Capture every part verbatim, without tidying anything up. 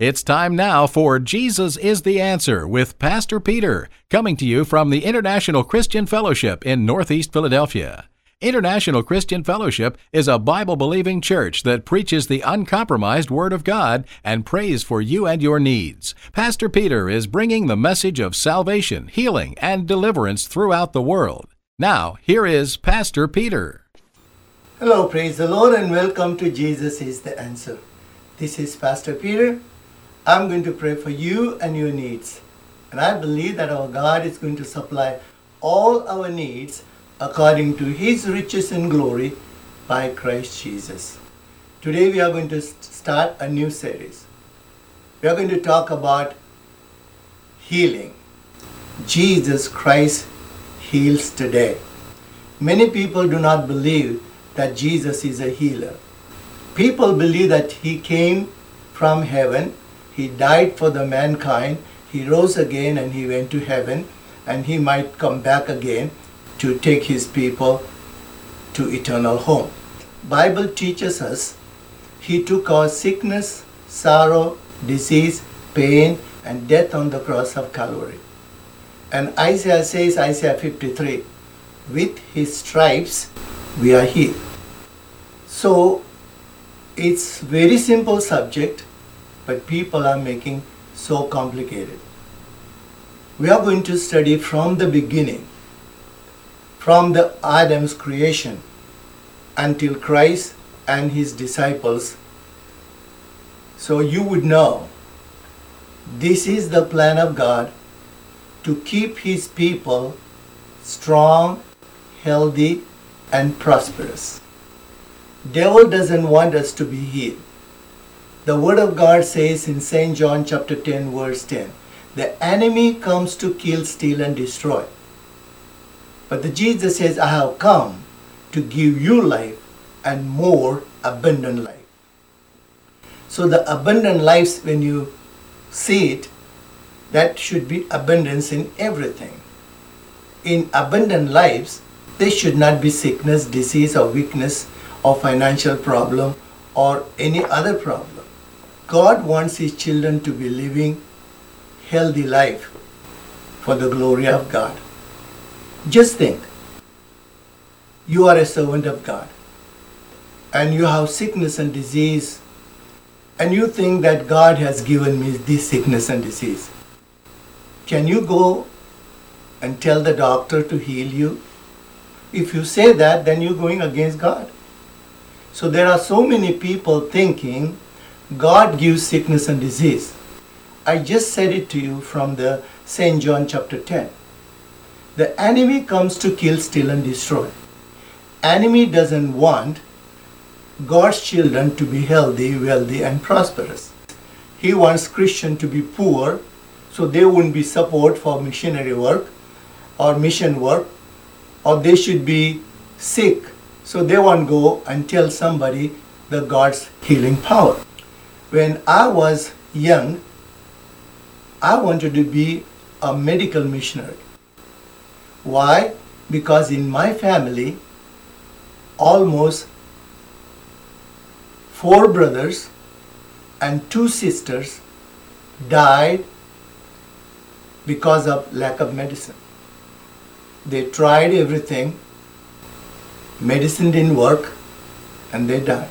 It's time now for Jesus is the Answer with Pastor Peter, coming to you from the International Christian Fellowship in Northeast Philadelphia. International Christian Fellowship is a Bible-believing church that preaches the uncompromised Word of God and prays for you and your needs. Pastor Peter is bringing the message of salvation, healing, and deliverance throughout the world. Now, here is Pastor Peter. Hello, praise the Lord, and welcome to Jesus is the Answer. This is Pastor Peter. I'm going to pray for you and your needs. And I believe that our God is going to supply all our needs according to His riches and glory by Christ Jesus. Today we are going to start a new series. We are going to talk about healing. Jesus Christ heals today. Many people do not believe that Jesus is a healer. People believe that He came from heaven, He died for the mankind, He rose again and He went to heaven, and He might come back again to take His people to eternal home. Bible teaches us He took our sickness, sorrow, disease, pain, and death on the cross of Calvary. And Isaiah says, Isaiah fifty-three, with His stripes we are healed. So it's very simple subject, but people are making so complicated. We are going to study from the beginning, from the Adam's creation until Christ and His disciples. So you would know this is the plan of God to keep His people strong, healthy, and prosperous. Devil doesn't want us to be healed. The Word of God says in Saint John chapter ten verse ten, the enemy comes to kill, steal, and destroy. But the Jesus says, I have come to give you life and more abundant life. So the abundant life, when you see it, that should be abundance in everything. In abundant lives, there should not be sickness, disease, or weakness, or financial problem, or any other problem. God wants His children to be living healthy life for the glory of God. Just think, you are a servant of God and you have sickness and disease, and you think that God has given me this sickness and disease. Can you go and tell the doctor to heal you? If you say that, then you're going against God. So there are so many people thinking God gives sickness and disease. I just said it to you from the Saint John chapter ten. The enemy comes to kill, steal, and destroy. Enemy doesn't want God's children to be healthy, wealthy, and prosperous. He wants Christians to be poor, so there wouldn't be support for missionary work or mission work, or they should be sick, so they won't go and tell somebody the God's healing power. When I was young, I wanted to be a medical missionary. Why? Because in my family, almost four brothers and two sisters died because of lack of medicine. They tried everything, medicine didn't work, and they died.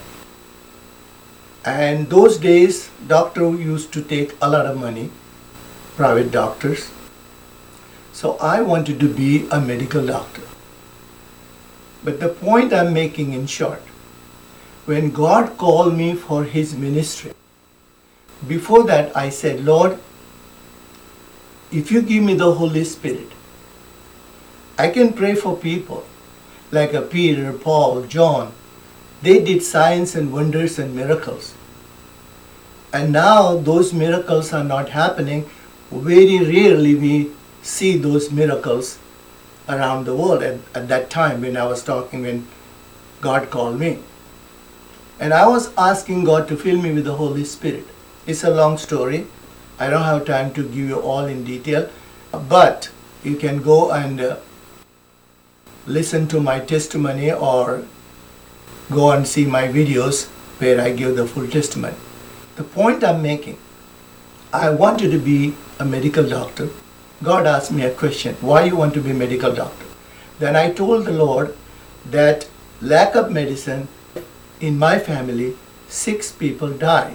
And those days, doctor used to take a lot of money, private doctors. So I wanted to be a medical doctor. But the point I'm making in short, when God called me for His ministry, before that I said, Lord, if you give me the Holy Spirit, I can pray for people like a Peter, Paul, John. They did signs and wonders and miracles. And now those miracles are not happening. Very rarely we see those miracles around the world at, at that time when I was talking, when God called me. And I was asking God to fill me with the Holy Spirit. It's a long story. I don't have time to give you all in detail. But you can go and uh, listen to my testimony or go and see my videos where I give the full testimony. The point I'm making, I wanted to be a medical doctor. God asked me a question, why you want to be a medical doctor? Then I told the Lord that lack of medicine in my family, six people died.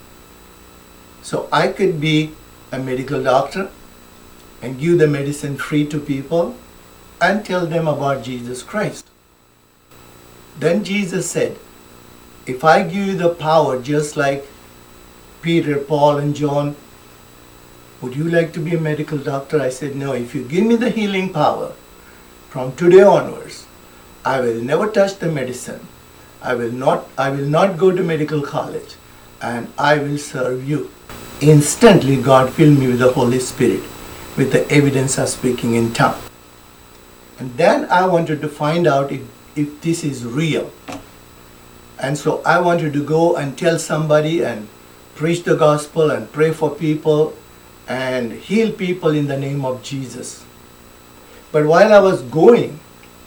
So I could be a medical doctor and give the medicine free to people and tell them about Jesus Christ. Then Jesus said, if I give you the power just like Peter, Paul and John, would you like to be a medical doctor? I said, no, if you give me the healing power, from today onwards, I will never touch the medicine. I will not, I will not go to medical college, and I will serve you. Instantly, God filled me with the Holy Spirit, with the evidence of speaking in tongues. And then I wanted to find out if, if this is real. And so I wanted to go and tell somebody and preach the gospel and pray for people and heal people in the name of Jesus. But while I was going,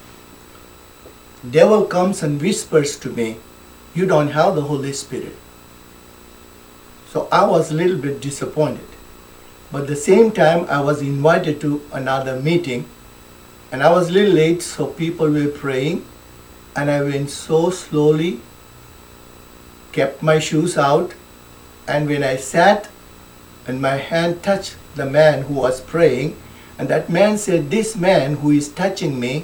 devil comes and whispers to me, you don't have the Holy Spirit. So I was a little bit disappointed. But at the same time, I was invited to another meeting, and I was a little late, so people were praying, and I went so slowly, kept my shoes out, and when I sat and my hand touched the man who was praying, and that man said, this man who is touching me,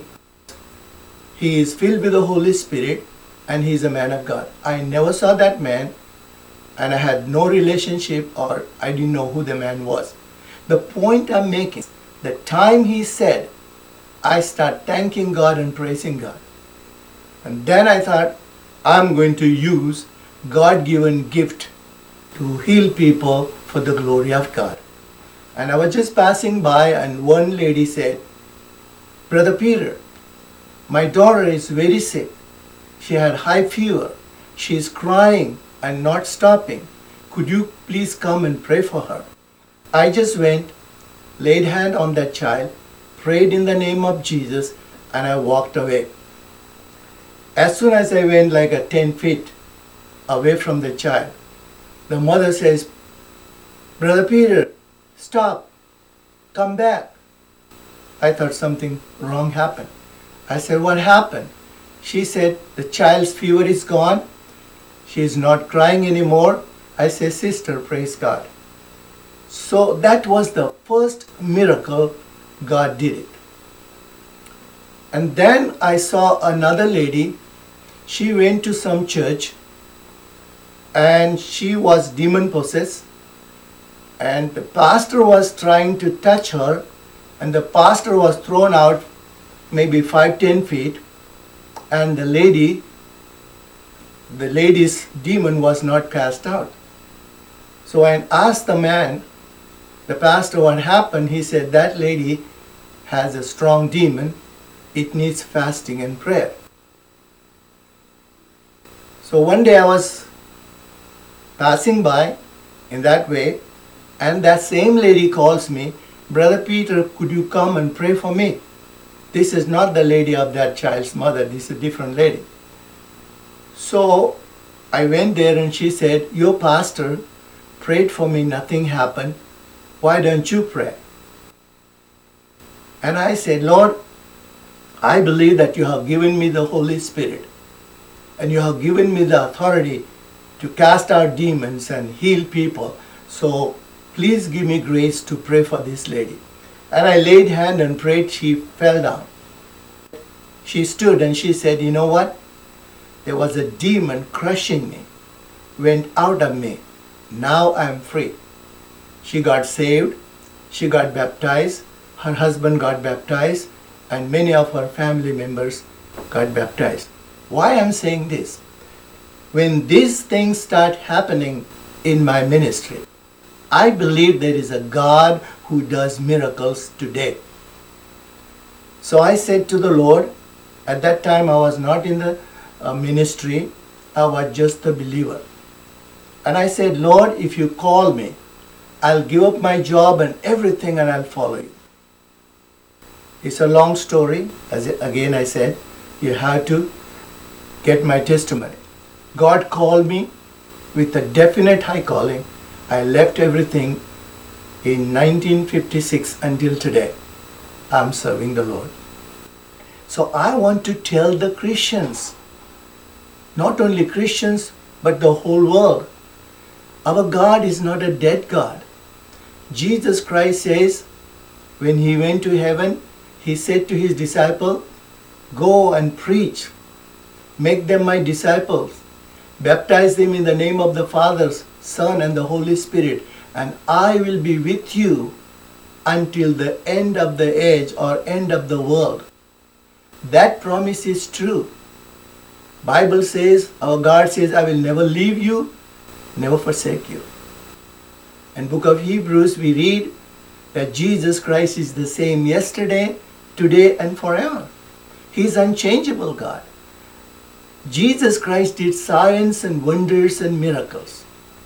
he is filled with the Holy Spirit and he is a man of God. I never saw that man, and I had no relationship, or I didn't know who the man was. The point I'm making, the time he said, I start thanking God and praising God. And then I thought, I'm going to use God-given gift to heal people for the glory of God. And I was just passing by, and one lady said, Brother Peter, my daughter is very sick. She had high fever. She is crying and not stopping. Could you please come and pray for her? I just went, laid hand on that child, prayed in the name of Jesus, and I walked away. As soon as I went like a ten feet away from the child, the mother says, Brother Peter, stop, come back. I thought something wrong happened. I said, what happened? She said, the child's fever is gone. She is not crying anymore. I said, sister, praise God. So that was the first miracle God did it. And then I saw another lady. She went to some church and she was demon possessed. And the pastor was trying to touch her, and the pastor was thrown out maybe five, ten feet, and the lady, the lady's demon was not cast out. So I asked the man, the pastor, what happened. He said, that lady has a strong demon. It needs fasting and prayer. So one day I was passing by in that way, and that same lady calls me, Brother Peter, could you come and pray for me? This is not the lady of that child's mother. This is a different lady. So I went there and she said, your pastor prayed for me, nothing happened. Why don't you pray? And I said, Lord, I believe that you have given me the Holy Spirit, and you have given me the authority to cast out demons and heal people. So please give me grace to pray for this lady. And I laid hand and prayed. She fell down. She stood and she said, you know what? There was a demon crushing me, went out of me. Now I am free. She got saved. She got baptized. Her husband got baptized. And many of her family members got baptized. Why I'm saying this? When these things start happening in my ministry, I believe there is a God who does miracles today. So I said to the Lord, at that time I was not in the uh, ministry, I was just a believer. And I said, Lord, if you call me, I'll give up my job and everything and I'll follow you. It's a long story. As again I said, you have to get my testimony. God called me with a definite high calling. I left everything in nineteen fifty-six until today. I'm serving the Lord. So I want to tell the Christians, not only Christians, but the whole world, our God is not a dead God. Jesus Christ says, when he went to heaven, he said to his disciples, go and preach, make them my disciples, baptize them in the name of the Father, Son, and the Holy Spirit, and I will be with you until the end of the age or end of the world. That promise is true. Bible says, our God says, I will never leave you, never forsake you. In book of Hebrews we read that Jesus Christ is the same yesterday, today, and forever. He is unchangeable God. Jesus Christ did signs and wonders and miracles.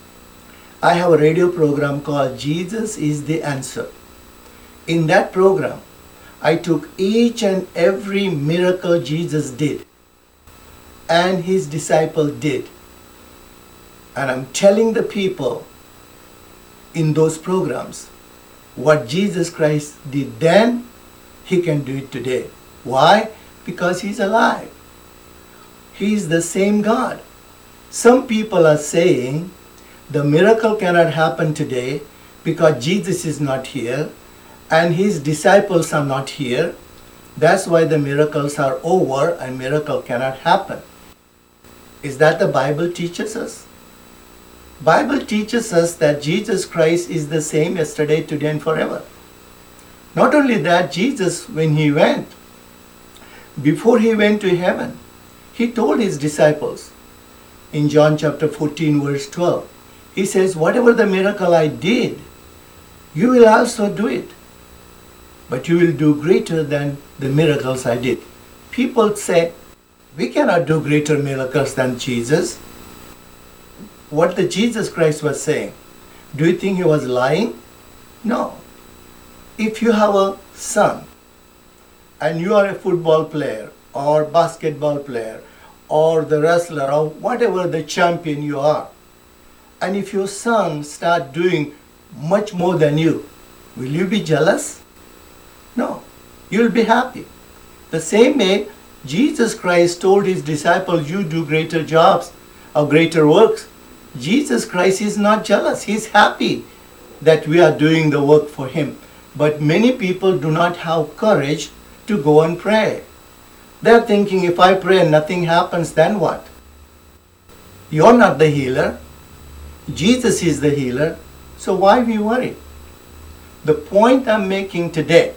I have a radio program called Jesus is the Answer. In that program, I took each and every miracle Jesus did and his disciples did. And I'm telling the people in those programs what Jesus Christ did then, he can do it today. Why? Because he's alive. He is the same God. Some people are saying the miracle cannot happen today because Jesus is not here and his disciples are not here. That's why the miracles are over and miracle cannot happen. Is that the Bible teaches us? Bible teaches us that Jesus Christ is the same yesterday, today, and forever. Not only that, Jesus, when he went, before he went to heaven, he told his disciples in John chapter fourteen verse twelve, he says, whatever the miracle I did, you will also do it. But you will do greater than the miracles I did. People say, we cannot do greater miracles than Jesus. What the Jesus Christ was saying, do you think he was lying? No. If you have a son and you are a football player or basketball player or the wrestler or whatever the champion you are, and if your son start doing much more than you, will you be jealous? No. You will be happy. The same way, Jesus Christ told his disciples, you do greater jobs or greater works. Jesus Christ is not jealous. He is happy that we are doing the work for him. But many people do not have courage to go and pray. They are thinking, if I pray and nothing happens, then what? You're not the healer. Jesus is the healer. So why we worry? The point I'm making today,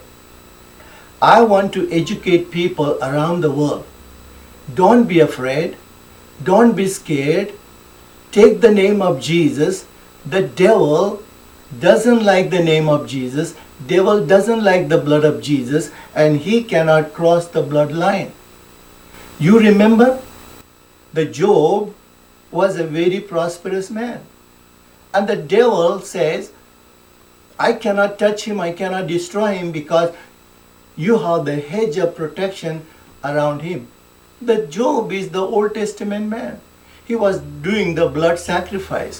I want to educate people around the world. Don't be afraid. Don't be scared. Take the name of Jesus. The devil doesn't like the name of Jesus. Devil doesn't like the blood of Jesus, and he cannot cross the bloodline. You remember? The Job was a very prosperous man. And the devil says, I cannot touch him, I cannot destroy him because you have the hedge of protection around him. The Job is the Old Testament man. He was doing the blood sacrifice.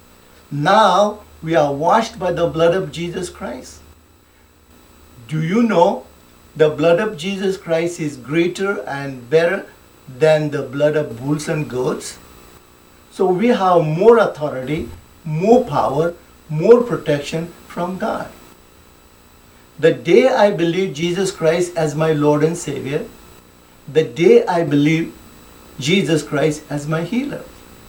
Now we are washed by the blood of Jesus Christ. Do you know the blood of Jesus Christ is greater and better than the blood of bulls and goats? So we have more authority, more power, more protection from God. The day I believe Jesus Christ as my Lord and Savior, the day I believe Jesus Christ as my healer.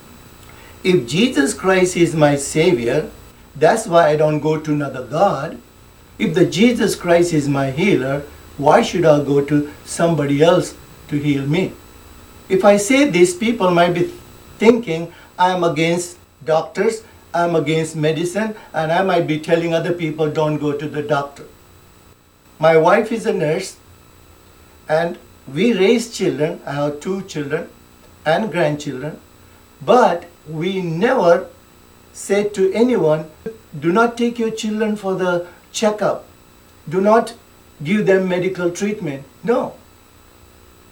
If Jesus Christ is my Savior, that's why I don't go to another God. If the Jesus Christ is my healer, why should I go to somebody else to heal me? If I say this, people might be thinking I am against doctors, I am against medicine, and I might be telling other people don't go to the doctor. My wife is a nurse, and we raise children. I have two children and grandchildren, but we never said to anyone, do not take your children for the checkup. Do not give them medical treatment. No.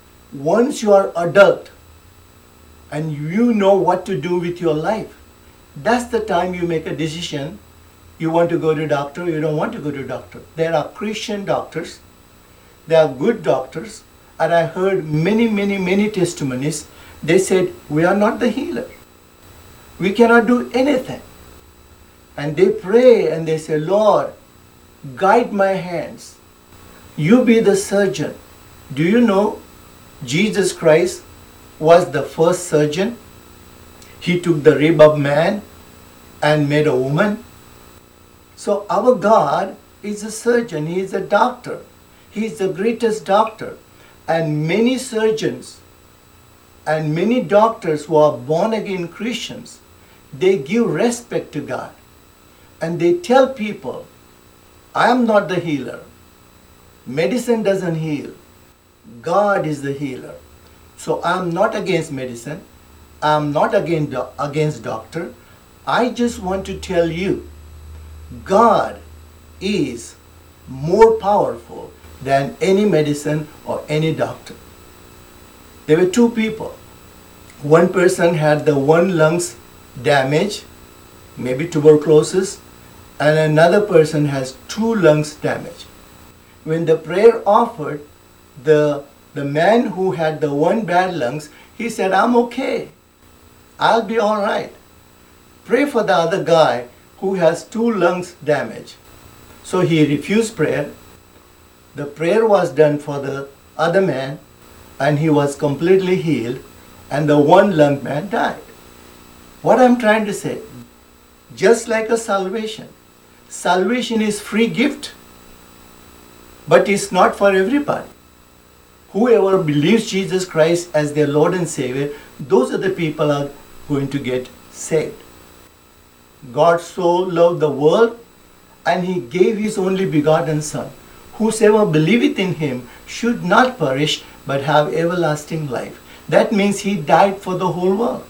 Once you are adult and you know what to do with your life, That's the time you make a decision. You want to go to doctor, you don't want to go to doctor. There are Christian doctors, there are good doctors, and I heard many, many, many testimonies. They said, we are not the healer. We cannot do anything. And they pray and they say, Lord, guide my hands. You be the surgeon. Do you know Jesus Christ was the first surgeon? He took the rib of man and made a woman. So our God is a surgeon. He is a doctor. He is the greatest doctor. And many surgeons and many doctors who are born again Christians, they give respect to God. And they tell people, I am not the healer. Medicine doesn't heal. God is the healer. So I am not against medicine. I am not against, do- against doctor. I just want to tell you, God is more powerful than any medicine or any doctor. There were two people. One person had the one lungs damage, maybe tuberculosis, and another person has two lungs damage. When the prayer offered, the, the man who had the one bad lungs, he said, I'm okay. I'll be all right. Pray for the other guy who has two lungs damage. So he refused prayer. The prayer was done for the other man and he was completely healed, and the one lung man died. What I'm trying to say, just like a salvation, salvation is free gift, but it's not for everybody. Whoever believes Jesus Christ as their Lord and Savior, those are the people are going to get saved. God so loved the world, and He gave His only begotten Son. Whosoever believeth in Him should not perish, but have everlasting life. That means He died for the whole world.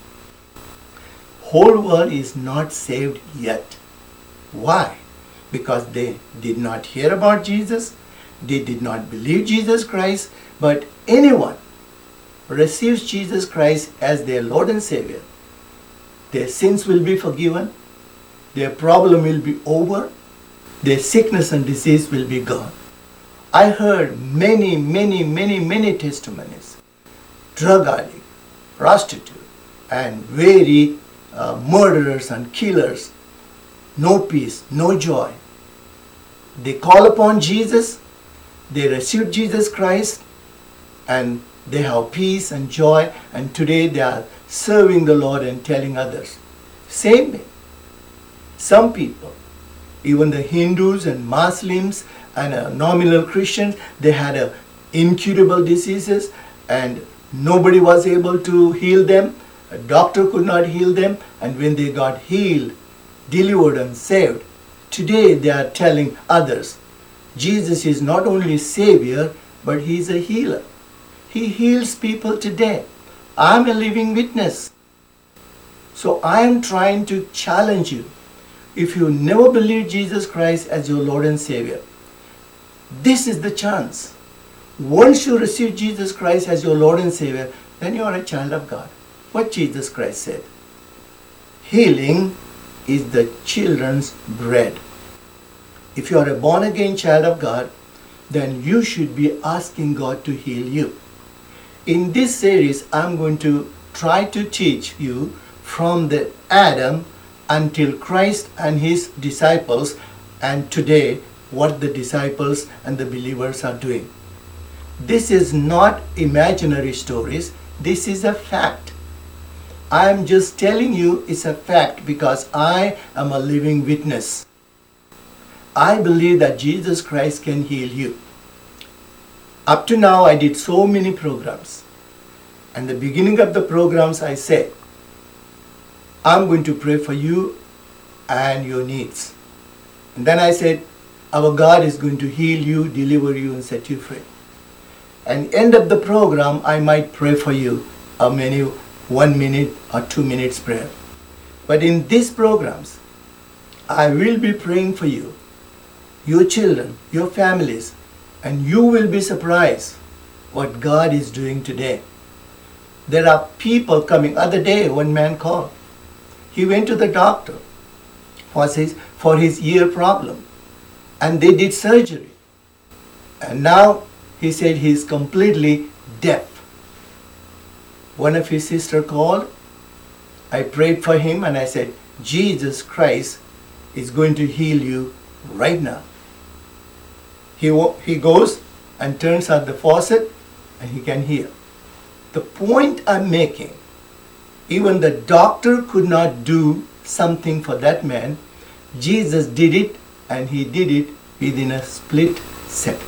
Whole world is not saved yet. Why? Because they did not hear about Jesus, they did not believe Jesus Christ, but anyone receives Jesus Christ as their Lord and Savior, their sins will be forgiven, their problem will be over, their sickness and disease will be gone. I heard many, many, many, many testimonies. Drug addict, prostitute, and very uh, murderers and killers, no peace, no joy. They call upon Jesus, they receive Jesus Christ, and they have peace and joy, and today they are serving the Lord and telling others. Same way. Some people, even the Hindus and Muslims and uh, nominal Christians, they had uh, incurable diseases and nobody was able to heal them. A doctor could not heal them, and when they got healed, delivered and saved, today they are telling others, Jesus is not only Savior, but He is a healer. He heals people today. I am a living witness. So I am trying to challenge you. If you never believe Jesus Christ as your Lord and Savior, this is the chance. Once you receive Jesus Christ as your Lord and Savior, then you are a child of God. What Jesus Christ said. Healing is the children's bread. If you are a born again child of God, then you should be asking God to heal you. In this series, I'm going to try to teach you from the Adam until Christ and His disciples, and today what the disciples and the believers are doing. This is not imaginary stories. This is a fact. I am just telling you it's a fact because I am a living witness. I believe that Jesus Christ can heal you. Up to now, I did so many programs. And the beginning of the programs, I said, I'm going to pray for you and your needs. And then I said, our God is going to heal you, deliver you, and set you free. And end of the program, I might pray for you a many one minute or two minutes prayer. But in these programs, I will be praying for you, your children, your families, and you will be surprised what God is doing today. There are people coming. Other day, one man called. He went to the doctor for his, for his ear problem, and they did surgery. And now he said he is completely deaf. One of his sisters called. I prayed for him and I said, Jesus Christ is going to heal you right now. He, he goes and turns on the faucet and he can hear. The point I'm making, even the doctor could not do something for that man. Jesus did it, and he did it within a split second.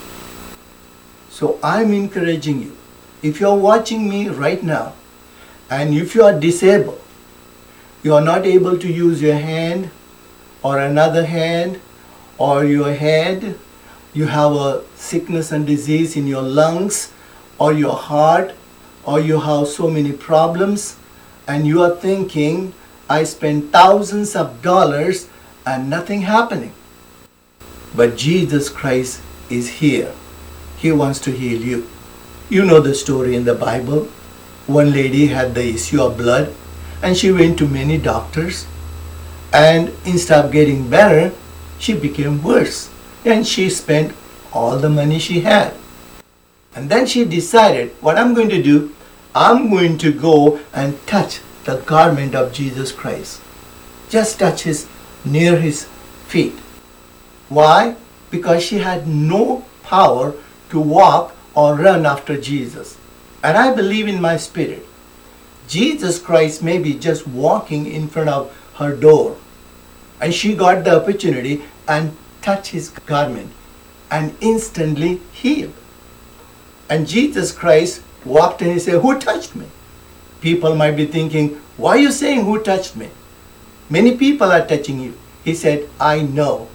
So I'm encouraging you, if you're watching me right now, and if you are disabled, you are not able to use your hand or another hand or your head, you have a sickness and disease in your lungs or your heart, or you have so many problems, and you are thinking, I spent thousands of dollars and nothing happening. But Jesus Christ is here. He wants to heal you. You know the story in the Bible. One lady had the issue of blood, and she went to many doctors, and instead of getting better, she became worse, and she spent all the money she had. And then she decided, what I'm going to do, I'm going to go and touch the garment of Jesus Christ. Just touch his, near his feet. Why? Because she had no power to walk or run after Jesus. And I believe in my spirit, Jesus Christ may be just walking in front of her door. And she got the opportunity and touched his garment and instantly healed. And Jesus Christ walked and he said, who touched me? People might be thinking, why are you saying who touched me? Many people are touching you. He said, I know.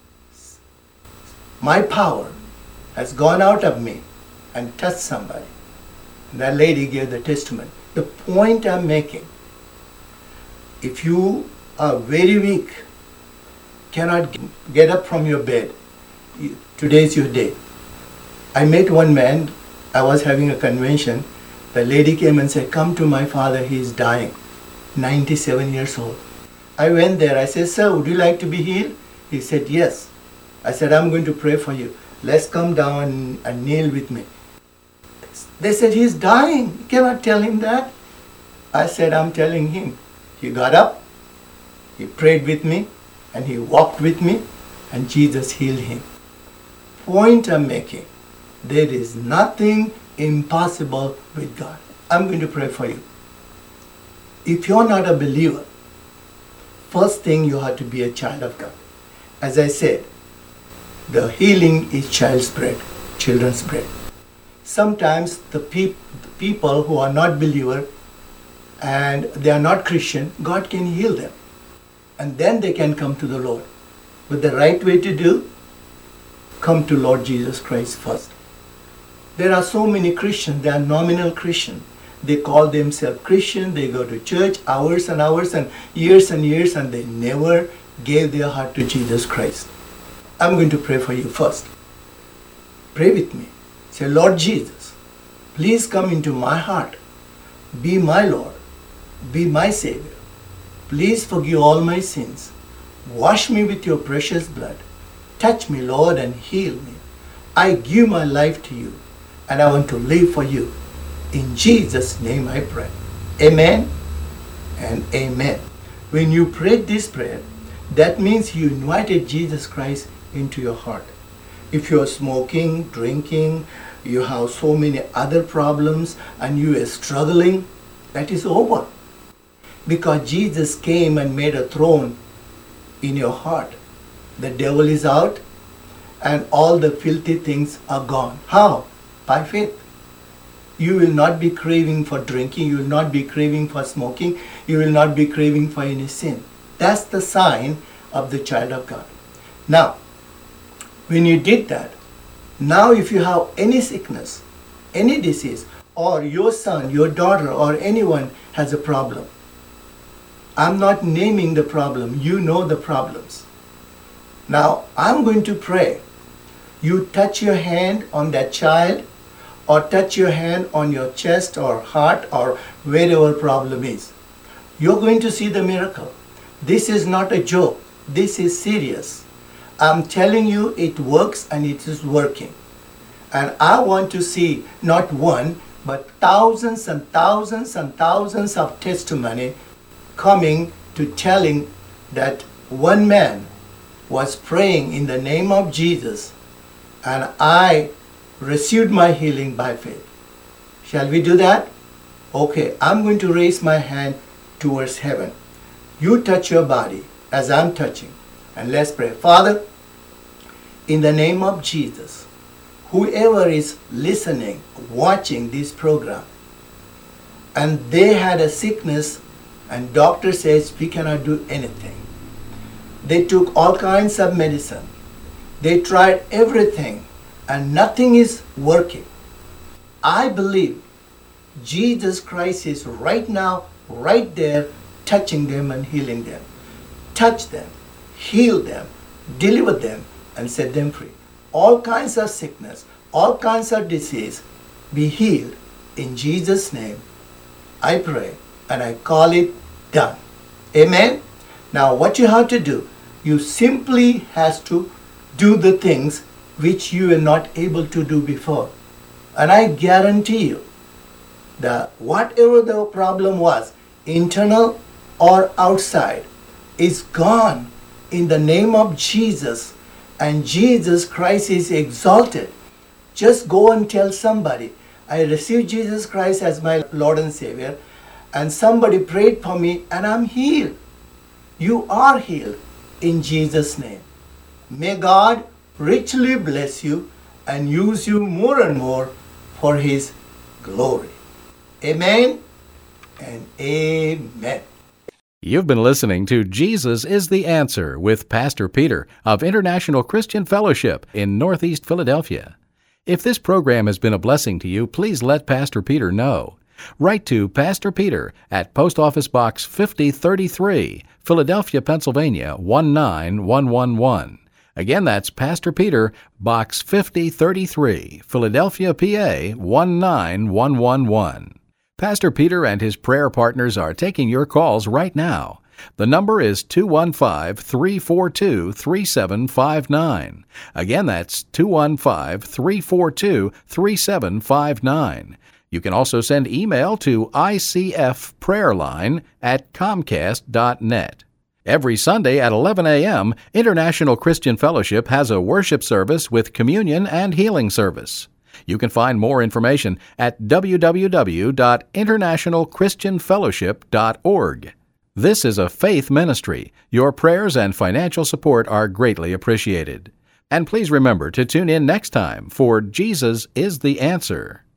My power has gone out of me and touched somebody. And that lady gave the testimony. The point I'm making, if you are very weak, cannot get up from your bed, today is your day. I met one man, I was having a convention. The lady came and said, come to my father, he is dying, ninety-seven years old. I went there, I said, sir, would you like to be healed? He said, yes. I said, I'm going to pray for you. Let's come down and, and kneel with me. They said, he's dying. You cannot tell him that. I said, I'm telling him. He got up, he prayed with me, and he walked with me, and Jesus healed him. Point I'm making, there is nothing impossible with God. I'm going to pray for you. If you're not a believer, first thing you have to be a child of God. As I said, the healing is child's bread, children's bread. Sometimes the, peop- the people who are not believer and they are not Christian, God can heal them. And then they can come to the Lord. But the right way to do, come to Lord Jesus Christ first. There are so many Christians, they are nominal Christian. They call themselves Christian, they go to church hours and hours and years and years, and they never gave their heart to Jesus Christ. I'm going to pray for you first. Pray with me. Say, Lord Jesus, please come into my heart. Be my Lord. Be my Savior. Please forgive all my sins. Wash me with your precious blood. Touch me, Lord, and heal me. I give my life to you, and I want to live for you. In Jesus' name I pray. Amen and amen. When you prayed this prayer, that means you invited Jesus Christ into your heart. If you are smoking, drinking, you have so many other problems, and you are struggling, that is over. Because Jesus came and made a throne in your heart. The devil is out, and all the filthy things are gone. How? By faith. You will not be craving for drinking, you will not be craving for smoking, you will not be craving for any sin. That's the sign of the child of God. Now, when you did that, now if you have any sickness, any disease, or your son, your daughter, or anyone has a problem, I'm not naming the problem, you know the problems. Now, I'm going to pray. You touch your hand on that child, or touch your hand on your chest or heart or wherever problem is. You're going to see the miracle. This is not a joke. This is serious. I'm telling you, it works and it is working. And I want to see not one, but thousands and thousands and thousands of testimony coming to telling that one man was praying in the name of Jesus and I received my healing by faith. Shall we do that? Okay, I'm going to raise my hand towards heaven. You touch your body as I'm touching. And let's pray. Father, in the name of Jesus, whoever is listening, watching this program, and they had a sickness and doctor says we cannot do anything. They took all kinds of medicine. They tried everything and nothing is working. I believe Jesus Christ is right now, right there, touching them and healing them. Touch them, heal them, deliver them, and set them free. All kinds of sickness, all kinds of disease, be healed. In Jesus' name, I pray and I call it done. Amen? Now what you have to do, you simply has to do the things which you were not able to do before. And I guarantee you that whatever the problem was, internal or outside, is gone in the name of Jesus. And Jesus Christ is exalted. Just go and tell somebody, I received Jesus Christ as my Lord and Savior, and somebody prayed for me and I'm healed. You are healed in Jesus' name. May God richly bless you and use you more and more for His glory. Amen and amen. You've been listening to Jesus is the Answer with Pastor Peter of International Christian Fellowship in Northeast Philadelphia. If this program has been a blessing to you, please let Pastor Peter know. Write to Pastor Peter at Post Office Box fifty thirty-three, Philadelphia, Pennsylvania one nine one one one. Again, that's Pastor Peter, Box fifty thirty-three, Philadelphia, P A one nine one one one. Pastor Peter and his prayer partners are taking your calls right now. The number is two one five, three four two, three seven five nine. Again, that's two one five, three four two, three seven five nine. You can also send email to I C F prayerline at comcast dot net. Every Sunday at eleven a.m., International Christian Fellowship has a worship service with communion and healing service. You can find more information at w w w dot international christian fellowship dot org. This is a faith ministry. Your prayers and financial support are greatly appreciated. And please remember to tune in next time for Jesus is the Answer.